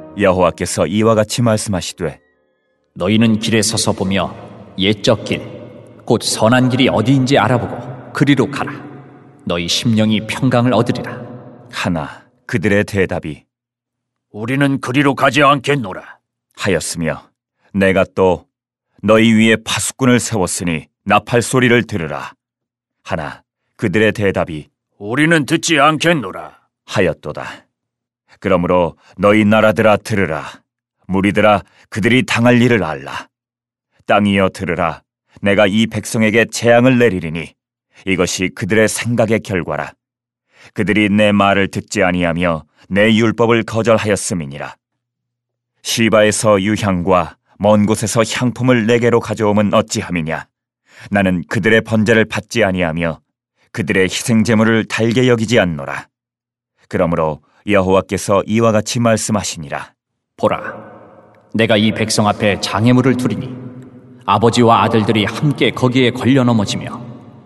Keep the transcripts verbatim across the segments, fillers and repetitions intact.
여호와께서 이와 같이 말씀하시되 너희는 길에 서서 보며 옛적 길 곧 선한 길이 어디인지 알아보고 그리로 가라. 너희 심령이 평강을 얻으리라. 하나 그들의 대답이 우리는 그리로 가지 않겠노라 하였으며 내가 또 너희 위에 파수꾼을 세웠으니 나팔 소리를 들으라 하나 그들의 대답이 우리는 듣지 않겠노라 하였도다. 그러므로 너희 나라들아 들으라. 무리들아 그들이 당할 일을 알라. 땅이여 들으라. 내가 이 백성에게 재앙을 내리리니 이것이 그들의 생각의 결과라. 그들이 내 말을 듣지 아니하며 내 율법을 거절하였음이니라. 시바에서 유향과 먼 곳에서 향품을 내게로 가져오면 어찌함이냐. 나는 그들의 번제를 받지 아니하며 그들의 희생제물을 달게 여기지 않노라. 그러므로 여호와께서 이와 같이 말씀하시니라. 보라, 내가 이 백성 앞에 장애물을 두리니 아버지와 아들들이 함께 거기에 걸려 넘어지며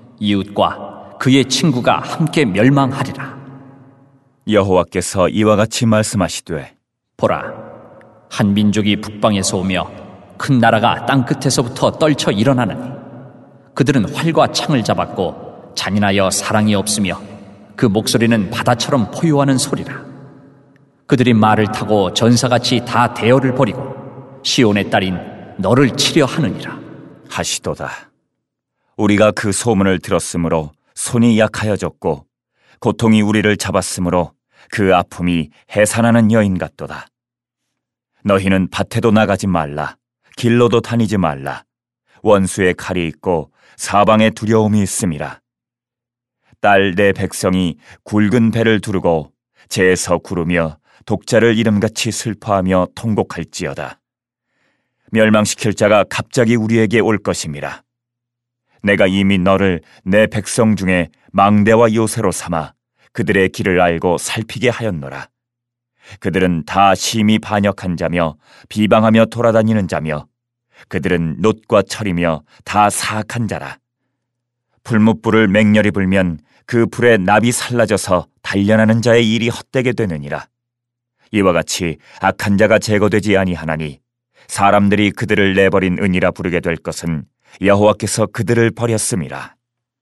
이웃과 그의 친구가 함께 멸망하리라. 여호와께서 이와 같이 말씀하시되 보라, 한 민족이 북방에서 오며 큰 나라가 땅끝에서부터 떨쳐 일어나느니 그들은 활과 창을 잡았고 잔인하여 사랑이 없으며 그 목소리는 바다처럼 포효하는 소리라. 그들이 말을 타고 전사같이 다 대열을 벌이고 시온의 딸인 너를 치려 하느니라 하시도다. 우리가 그 소문을 들었으므로 손이 약하여졌고 고통이 우리를 잡았으므로 그 아픔이 해산하는 여인 같도다. 너희는 밭에도 나가지 말라. 길로도 다니지 말라. 원수의 칼이 있고 사방에 두려움이 있음이라. 딸 내 백성이 굵은 배를 두르고 재에서 구르며 독자를 이름같이 슬퍼하며 통곡할지어다. 멸망시킬 자가 갑자기 우리에게 올 것임이라. 내가 이미 너를 내 백성 중에 망대와 요새로 삼아 그들의 길을 알고 살피게 하였노라. 그들은 다 심히 반역한 자며 비방하며 돌아다니는 자며 그들은 놋과 철이며 다 사악한 자라. 풀무불을 맹렬히 불면 그 불에 납이 살라져서 단련하는 자의 일이 헛되게 되느니라. 이와 같이 악한 자가 제거되지 아니하나니 사람들이 그들을 내버린 은이라 부르게 될 것은 여호와께서 그들을 버렸음이라.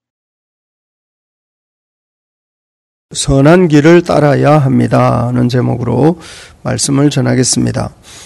선한 길을 따라야 합니다 하는 제목으로 말씀을 전하겠습니다.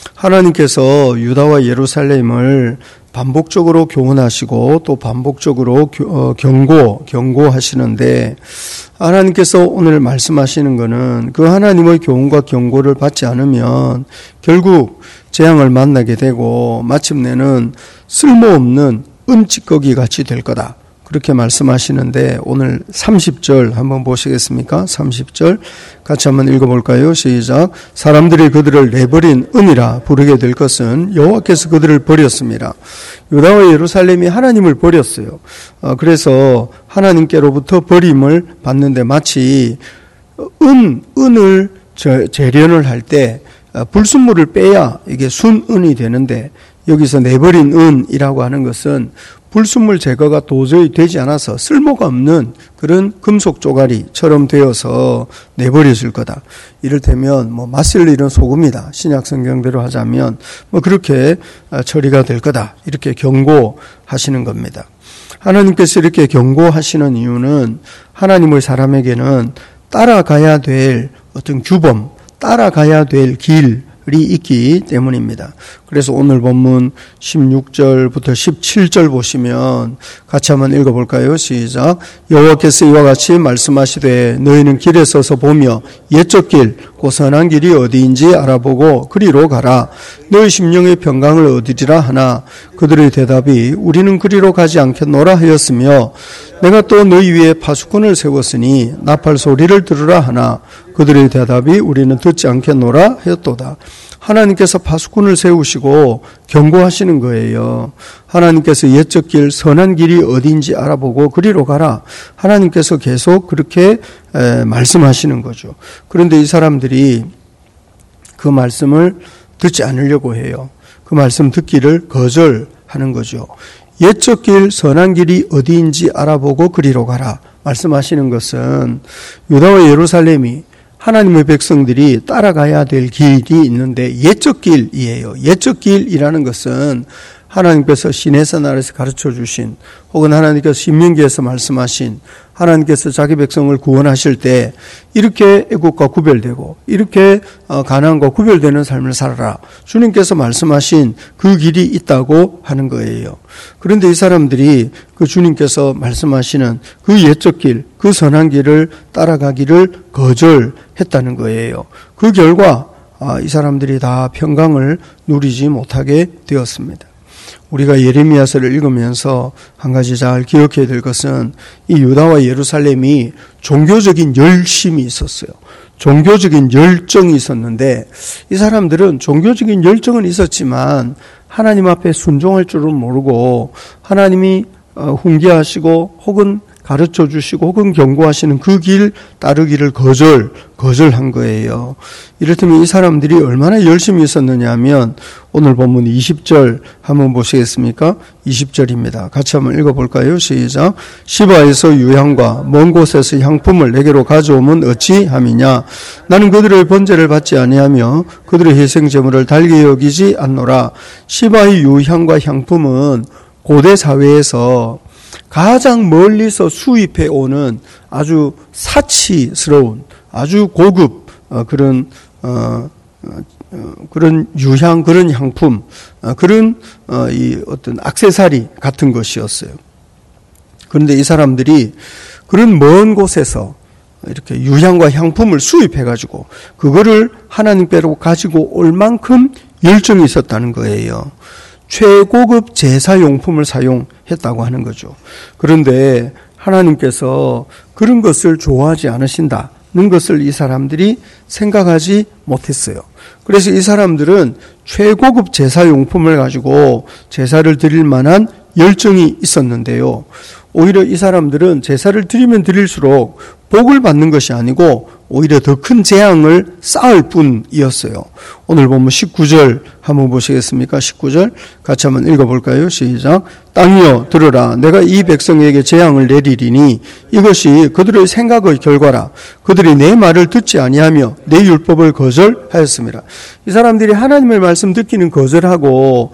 하나님께서 유다와 예루살렘을 반복적으로 교훈하시고 또 반복적으로 경고, 경고하시는데 하나님께서 오늘 말씀하시는 것은 그 하나님의 교훈과 경고를 받지 않으면 결국 재앙을 만나게 되고 마침내는 쓸모없는 은찌꺼기 같이 될 거다. 그렇게 말씀하시는데 오늘 삼십 절 한번 보시겠습니까? 삼십 절 같이 한번 읽어볼까요? 시작. 사람들이 그들을 내버린 은이라 부르게 될 것은 여호와께서 그들을 버렸습니다. 유다와 예루살렘이 하나님을 버렸어요. 그래서 하나님께로부터 버림을 받는데 마치 은, 은을 재련을 할 때 불순물을 빼야 이게 순은이 되는데 여기서 내버린 은이라고 하는 것은 불순물 제거가 도저히 되지 않아서 쓸모가 없는 그런 금속 쪼가리처럼 되어서 내버려질 거다. 이를테면 뭐 맛을 잃은 소금이다. 신약 성경대로 하자면 뭐 그렇게 처리가 될 거다. 이렇게 경고하시는 겁니다. 하나님께서 이렇게 경고하시는 이유는 하나님의 사람에게는 따라가야 될 어떤 규범, 따라가야 될 길, 이 있기 때문입니다. 그래서 오늘 본문 십육 절부터 십칠 절 보시면 같이 한번 읽어볼까요? 시작. 여호와께서 이와 같이 말씀하시되 너희는 길에 서서 보며 옛적 길, 곧 선한 길이 어디인지 알아보고 그리로 가라. 너희 심령의 평강을 얻으리라 하나 그들의 대답이 우리는 그리로 가지 않겠노라 하였으며 내가 또 너희 위에 파수꾼을 세웠으니 나팔 소리를 들으라 하나 그들의 대답이 우리는 듣지 않겠노라 하였도다. 하나님께서 파수꾼을 세우시고 경고하시는 거예요. 하나님께서 옛적 길, 선한 길이 어디인지 알아보고 그리로 가라. 하나님께서 계속 그렇게 말씀하시는 거죠. 그런데 이 사람들이 그 말씀을 듣지 않으려고 해요. 그 말씀 듣기를 거절하는 거죠. 옛적 길, 선한 길이 어디인지 알아보고 그리로 가라. 말씀하시는 것은 유다와 예루살렘이 하나님의 백성들이 따라가야 될 길이 있는데 옛적 길이에요. 옛적 길이라는 것은 하나님께서 시내산 아래서 가르쳐 주신, 혹은 하나님께서 신명기에서 말씀하신, 하나님께서 자기 백성을 구원하실 때 이렇게 애국과 구별되고 이렇게 가나안과 구별되는 삶을 살아라, 주님께서 말씀하신 그 길이 있다고 하는 거예요. 그런데 이 사람들이 그 주님께서 말씀하시는 그 옛적 길, 그 선한 길을 따라가기를 거절했다는 거예요. 그 결과 이 사람들이 다 평강을 누리지 못하게 되었습니다. 우리가 예레미야서를 읽으면서 한 가지 잘 기억해야 될 것은 이 유다와 예루살렘이 종교적인 열심이 있었어요. 종교적인 열정이 있었는데 이 사람들은 종교적인 열정은 있었지만 하나님 앞에 순종할 줄은 모르고 하나님이 훈계하시고 혹은 가르쳐 주시고 혹은 경고하시는 그 길 따르기를 거절, 거절한 거예요. 이렇다면 이 사람들이 얼마나 열심히 있었느냐 하면 오늘 본문 이십 절 한번 보시겠습니까? 이십 절입니다. 같이 한번 읽어볼까요? 시작. 시바에서 유향과 먼 곳에서 향품을 내게로 가져오면 어찌함이냐. 나는 그들의 번제를 받지 아니하며 그들의 희생제물을 달게 여기지 않노라. 시바의 유향과 향품은 고대 사회에서 가장 멀리서 수입해 오는 아주 사치스러운, 아주 고급 그런 어, 그런 유향, 그런 향품, 그런 이 어떤 액세서리 같은 것이었어요. 그런데 이 사람들이 그런 먼 곳에서 이렇게 유향과 향품을 수입해 가지고 그거를 하나님께로 가지고 올 만큼 열정이 있었다는 거예요. 최고급 제사용품을 사용했다고 하는 거죠. 그런데 하나님께서 그런 것을 좋아하지 않으신다는 것을 이 사람들이 생각하지 못했어요. 그래서 이 사람들은 최고급 제사용품을 가지고 제사를 드릴 만한 열정이 있었는데요. 오히려 이 사람들은 제사를 드리면 드릴수록 복을 받는 것이 아니고 오히려 더 큰 재앙을 쌓을 뿐이었어요. 오늘 보면 십구 절 한번 보시겠습니까? 십구 절 같이 한번 읽어볼까요? 시작. 땅이여 들으라. 내가 이 백성에게 재앙을 내리리니 이것이 그들의 생각의 결과라. 그들이 내 말을 듣지 아니하며 내 율법을 거절하였습니다. 이 사람들이 하나님의 말씀 듣기는 거절하고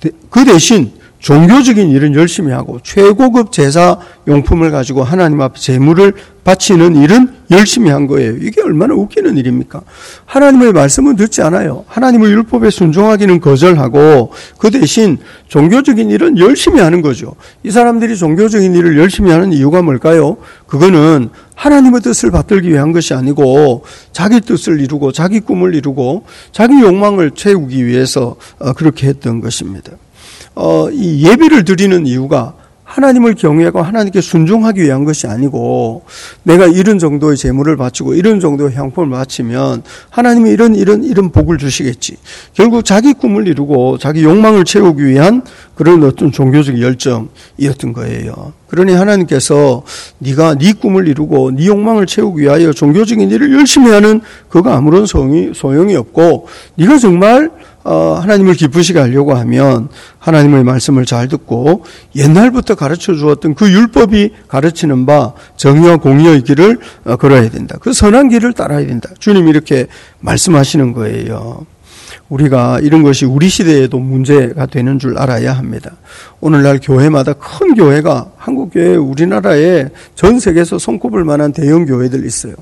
그 대신 종교적인 일은 열심히 하고 최고급 제사 용품을 가지고 하나님 앞에 제물을 바치는 일은 열심히 한 거예요. 이게 얼마나 웃기는 일입니까? 하나님의 말씀은 듣지 않아요. 하나님의 율법에 순종하기는 거절하고 그 대신 종교적인 일은 열심히 하는 거죠. 이 사람들이 종교적인 일을 열심히 하는 이유가 뭘까요? 그거는 하나님의 뜻을 받들기 위한 것이 아니고 자기 뜻을 이루고 자기 꿈을 이루고 자기 욕망을 채우기 위해서 그렇게 했던 것입니다. 어, 이 예배를 드리는 이유가 하나님을 경외하고 하나님께 순종하기 위한 것이 아니고 내가 이런 정도의 제물을 바치고 이런 정도의 향품을 바치면 하나님이 이런 이런 이런 복을 주시겠지. 결국 자기 꿈을 이루고 자기 욕망을 채우기 위한 그런 어떤 종교적 열정이었던 거예요. 그러니 하나님께서 네가 네 꿈을 이루고 네 욕망을 채우기 위하여 종교적인 일을 열심히 하는 그거 아무런 소용이, 소용이 없고 네가 정말 어, 하나님을 기쁘시게 하려고 하면 하나님의 말씀을 잘 듣고 옛날부터 가르쳐 주었던 그 율법이 가르치는 바 정의와 공의의 길을 걸어야 된다. 그 선한 길을 따라야 된다. 주님이 이렇게 말씀하시는 거예요. 우리가 이런 것이 우리 시대에도 문제가 되는 줄 알아야 합니다. 오늘날 교회마다 큰 교회가 한국 교회, 우리나라에 전 세계에서 손꼽을 만한 대형 교회들 있어요.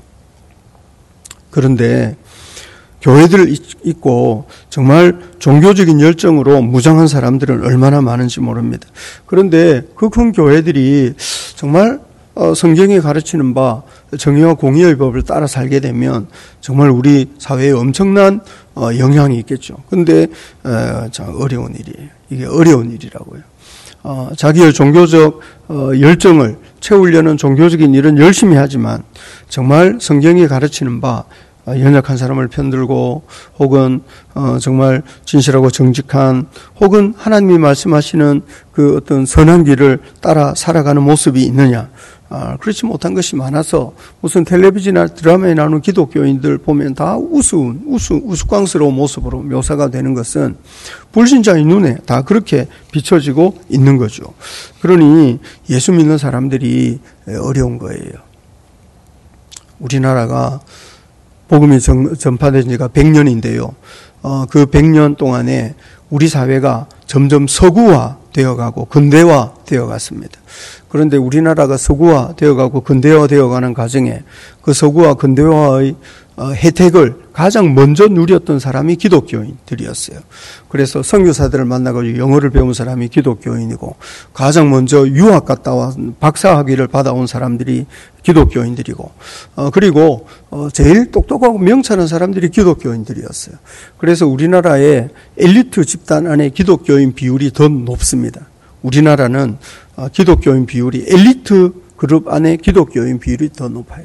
그런데 교회들 있고 정말 종교적인 열정으로 무장한 사람들은 얼마나 많은지 모릅니다. 그런데 그 큰 교회들이 정말 성경이 가르치는 바 정의와 공의의 법을 따라 살게 되면 정말 우리 사회에 엄청난 영향이 있겠죠. 그런데 어려운 일이에요. 이게 어려운 일이라고요. 자기의 종교적 열정을 채우려는 종교적인 일은 열심히 하지만 정말 성경이 가르치는 바 연약한 사람을 편들고 혹은 어 정말 진실하고 정직한 혹은 하나님이 말씀하시는 그 어떤 선한 길을 따라 살아가는 모습이 있느냐. 아, 그렇지 못한 것이 많아서 무슨 텔레비전이나 드라마에 나오는 기독교인들 보면 다 우스운, 우스, 우스꽝스러운 모습으로 묘사가 되는 것은 불신자의 눈에 다 그렇게 비춰지고 있는 거죠. 그러니 예수 믿는 사람들이 어려운 거예요. 우리나라가 복음이 전, 전파된 지가 백 년인데요. 어, 그 백 년 동안에 우리 사회가 점점 서구화 되어가고 근대화 되어갔습니다. 그런데 우리나라가 서구화 되어가고 근대화 되어가는 과정에 그 서구화 근대화의 혜택을 가장 먼저 누렸던 사람이 기독교인들이었어요. 그래서 선교사들을 만나가지고 영어를 배운 사람이 기독교인이고 가장 먼저 유학 갔다 와 박사학위를 받아온 사람들이 기독교인들이고 어, 그리고 어, 제일 똑똑하고 명철한 사람들이 기독교인들이었어요. 그래서 우리나라의 엘리트 집단 안에 기독교인 비율이 더 높습니다. 우리나라는 어, 기독교인 비율이 엘리트 그룹 안에 기독교인 비율이 더 높아요.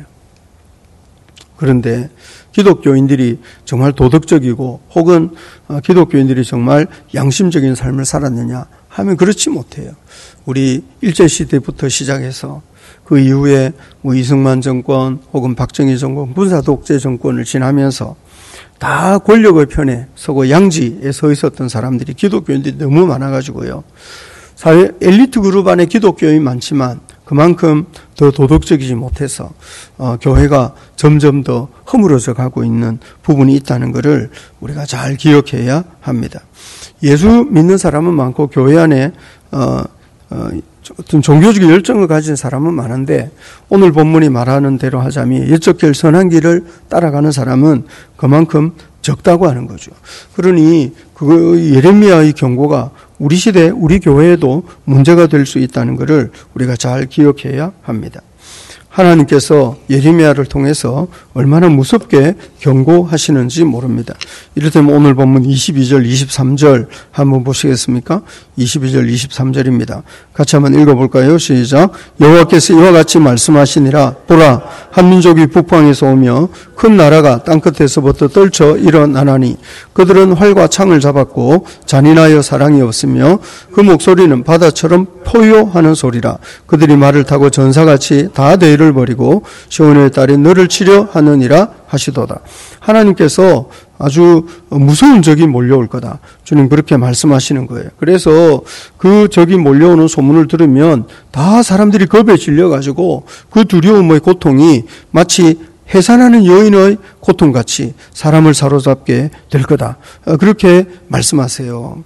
그런데 기독교인들이 정말 도덕적이고 혹은 기독교인들이 정말 양심적인 삶을 살았느냐 하면 그렇지 못해요. 우리 일제시대부터 시작해서 그 이후에 뭐 이승만 정권 혹은 박정희 정권, 군사독재 정권을 지나면서 다 권력의 편에 서고 양지에 서 있었던 사람들이 기독교인들이 너무 많아가지고요. 사회 엘리트 그룹 안에 기독교인이 많지만 그만큼 더 도덕적이지 못해서 어, 교회가 점점 더 허물어져 가고 있는 부분이 있다는 것을 우리가 잘 기억해야 합니다. 예수 믿는 사람은 많고 교회 안에 어, 어, 어떤 종교적 열정을 가진 사람은 많은데 오늘 본문이 말하는 대로 하자면 옛적 길 선한 길을 따라가는 사람은 그만큼 적다고 하는 거죠. 그러니 그 예레미야의 경고가 우리 시대, 우리 교회에도 문제가 될 수 있다는 것을 우리가 잘 기억해야 합니다. 하나님께서 예레미야를 통해서 얼마나 무섭게 경고하시는지 모릅니다. 이를테면 오늘 본문 이십이 절, 이십삼 절 한번 보시겠습니까? 이십이 절, 이십삼 절입니다. 같이 한번 읽어볼까요? 시작. 여호와께서 이와 같이 말씀하시니라. 보라, 한 민족이 북방에서 오며 큰 나라가 땅끝에서부터 떨쳐 일어나나니 그들은 활과 창을 잡았고 잔인하여 사랑이 없으며 그 목소리는 바다처럼 포효하는 소리라. 그들이 말을 타고 전사같이 다 대의를 버리고 시온의 딸이 너를 치려 하느니라 하시도다. 하나님께서 아주 무서운 적이 몰려올 거다. 주님 그렇게 말씀하시는 거예요. 그래서 그 적이 몰려오는 소문을 들으면 다 사람들이 겁에 질려가지고 그 두려움의 고통이 마치 해산하는 여인의 고통같이 사람을 사로잡게 될 거다. 그렇게 말씀하세요.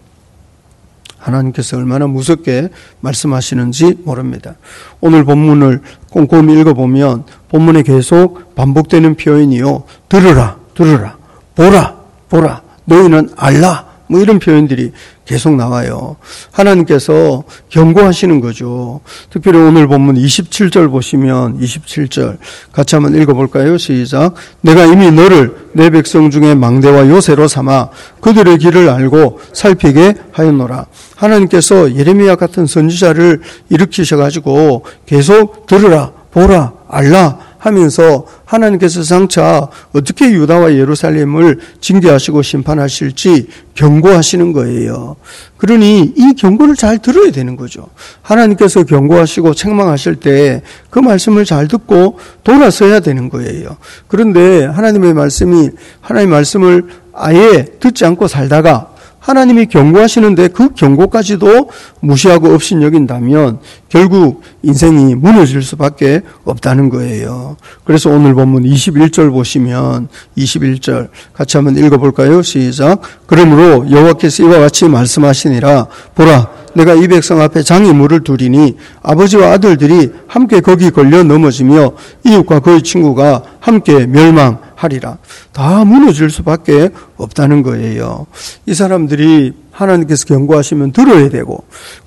하나님께서 얼마나 무섭게 말씀하시는지 모릅니다. 오늘 본문을 꼼꼼히 읽어보면 본문에 계속 반복되는 표현이요. 들으라, 들으라, 보라, 보라, 너희는 알라, 뭐 이런 표현들이 계속 나와요. 하나님께서 경고하시는 거죠. 특별히 오늘 본문 이십칠 절 보시면 이십칠 절 같이 한번 읽어볼까요? 시작. 내가 이미 너를 내 백성 중에 망대와 요새로 삼아 그들의 길을 알고 살피게 하였노라. 하나님께서 예레미야 같은 선지자를 일으키셔가지고 계속 들으라, 보라, 알라 하면서 하나님께서 장차 어떻게 유다와 예루살렘을 징계하시고 심판하실지 경고하시는 거예요. 그러니 이 경고를 잘 들어야 되는 거죠. 하나님께서 경고하시고 책망하실 때 그 말씀을 잘 듣고 돌아서야 되는 거예요. 그런데 하나님의 말씀이 하나님의 말씀을 아예 듣지 않고 살다가 하나님이 경고하시는데 그 경고까지도 무시하고 업신여긴다면 결국 인생이 무너질 수밖에 없다는 거예요. 그래서 오늘 본문 이십일 절 보시면 이십일 절 같이 한번 읽어볼까요? 시작. 그러므로 여호와께서 이와 같이 말씀하시니라. 보라, 내가 이 백성 앞에 장애물을 두리니 아버지와 아들들이 함께 거기 걸려 넘어지며 이웃과 그의 친구가 함께 멸망하리라. 다 무너질 수밖에 없다는 거예요. 이 사람들이 하나님께서 경고하시면 들어야 되고,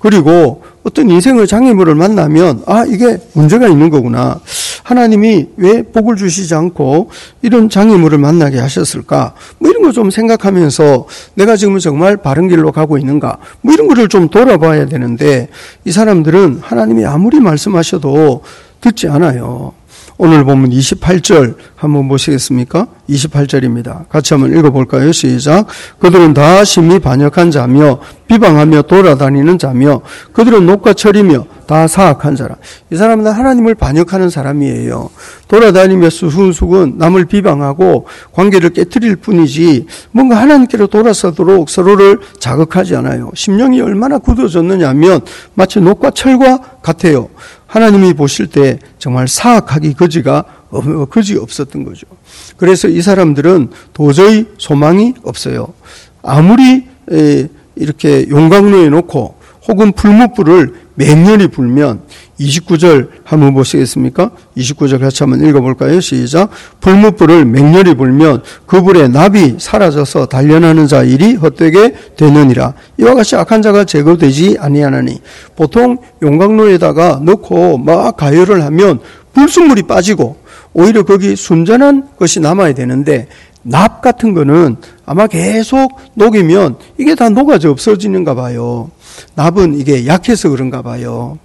그리고 어떤 인생의 장애물을 만나면 아 이게 문제가 있는 거구나. 하나님이 왜 복을 주시지 않고 이런 장애물을 만나게 하셨을까? 뭐 이런 거 좀 생각하면서 내가 지금 정말 바른 길로 가고 있는가? 뭐 이런 거를 좀 돌아봐야 되는데 이 사람들은 하나님이 아무리 말씀하셔도 듣지 않아요. 오늘 본문 이십팔 절 한번 보시겠습니까? 이십팔 절입니다. 같이 한번 읽어볼까요? 시작. 그들은 다 심히 반역한 자며 비방하며 돌아다니는 자며 그들은 녹과 철이며 다 사악한 자라. 이 사람은 하나님을 반역하는 사람이에요. 돌아다니며 수훈수군 남을 비방하고 관계를 깨트릴 뿐이지 뭔가 하나님께로 돌아서도록 서로를 자극하지 않아요. 심령이 얼마나 굳어졌느냐 하면 마치 녹과 철과 같아요. 하나님이 보실 때 정말 사악하기 거지가 거지 없었던 거죠. 그래서 이 사람들은 도저히 소망이 없어요. 아무리 이렇게 용광로에 놓고 혹은 풀무불을 맹렬히 불면, 이십구 절 한번 보시겠습니까? 이십구 절 같이 한번 읽어볼까요? 시작. 풀무불을 맹렬히 불면 그 불에 납이 사라져서 단련하는 자 일이 헛되게 되느니라. 이와 같이 악한 자가 제거되지 아니하나니. 보통 용광로에다가 넣고 막 가열을 하면 불순물이 빠지고 오히려 거기 순전한 것이 남아야 되는데, 납 같은 거는 아마 계속 녹이면 이게 다 녹아져 없어지는가 봐요. 납은 이게 약해서 그런가 봐요.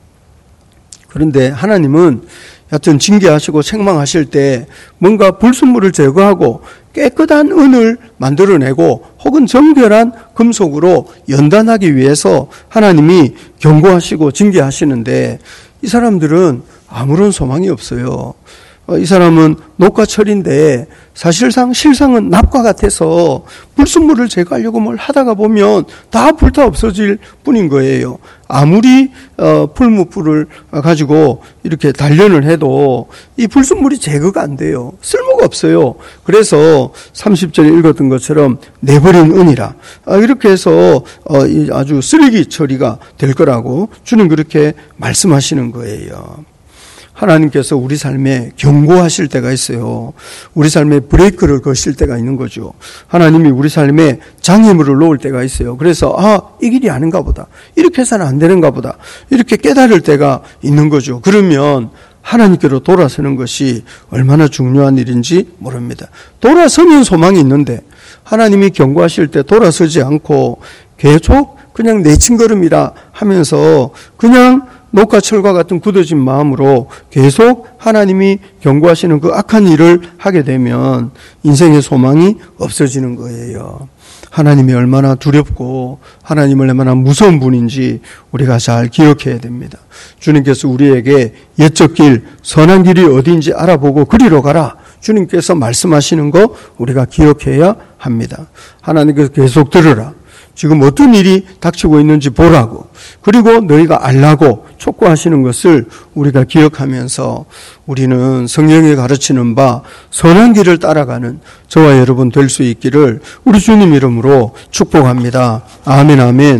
그런데 하나님은 여하튼 징계하시고 책망하실 때 뭔가 불순물을 제거하고 깨끗한 은을 만들어내고 혹은 정결한 금속으로 연단하기 위해서 하나님이 경고하시고 징계하시는데, 이 사람들은 아무런 소망이 없어요. 이 사람은 녹과철인데 사실상 실상은 납과 같아서 불순물을 제거하려고 뭘 하다가 보면 다 불타 없어질 뿐인 거예요. 아무리 풀무불을 가지고 이렇게 단련을 해도 이 불순물이 제거가 안 돼요. 쓸모가 없어요. 그래서 삼십 절에 읽었던 것처럼 내버린 은이라, 이렇게 해서 아주 쓰레기 처리가 될 거라고 주님 그렇게 말씀하시는 거예요. 하나님께서 우리 삶에 경고하실 때가 있어요. 우리 삶에 브레이크를 거실 때가 있는 거죠. 하나님이 우리 삶에 장애물을 놓을 때가 있어요. 그래서 아, 이 길이 아닌가 보다. 이렇게 해서는 안 되는가 보다. 이렇게 깨달을 때가 있는 거죠. 그러면 하나님께로 돌아서는 것이 얼마나 중요한 일인지 모릅니다. 돌아서면 소망이 있는데 하나님이 경고하실 때 돌아서지 않고 계속 그냥 내친걸음이라 하면서 그냥 녹과철과 같은 굳어진 마음으로 계속 하나님이 경고하시는 그 악한 일을 하게 되면 인생의 소망이 없어지는 거예요. 하나님이 얼마나 두렵고 하나님을 얼마나 무서운 분인지 우리가 잘 기억해야 됩니다. 주님께서 우리에게 옛적 길, 선한 길이 어디인지 알아보고 그리로 가라. 주님께서 말씀하시는 거 우리가 기억해야 합니다. 하나님께서 계속 들으라. 지금 어떤 일이 닥치고 있는지 보라고, 그리고 너희가 알라고 촉구하시는 것을 우리가 기억하면서 우리는 성령이 가르치는 바 선한 길을 따라가는 저와 여러분 될 수 있기를 우리 주님 이름으로 축복합니다. 아멘, 아멘.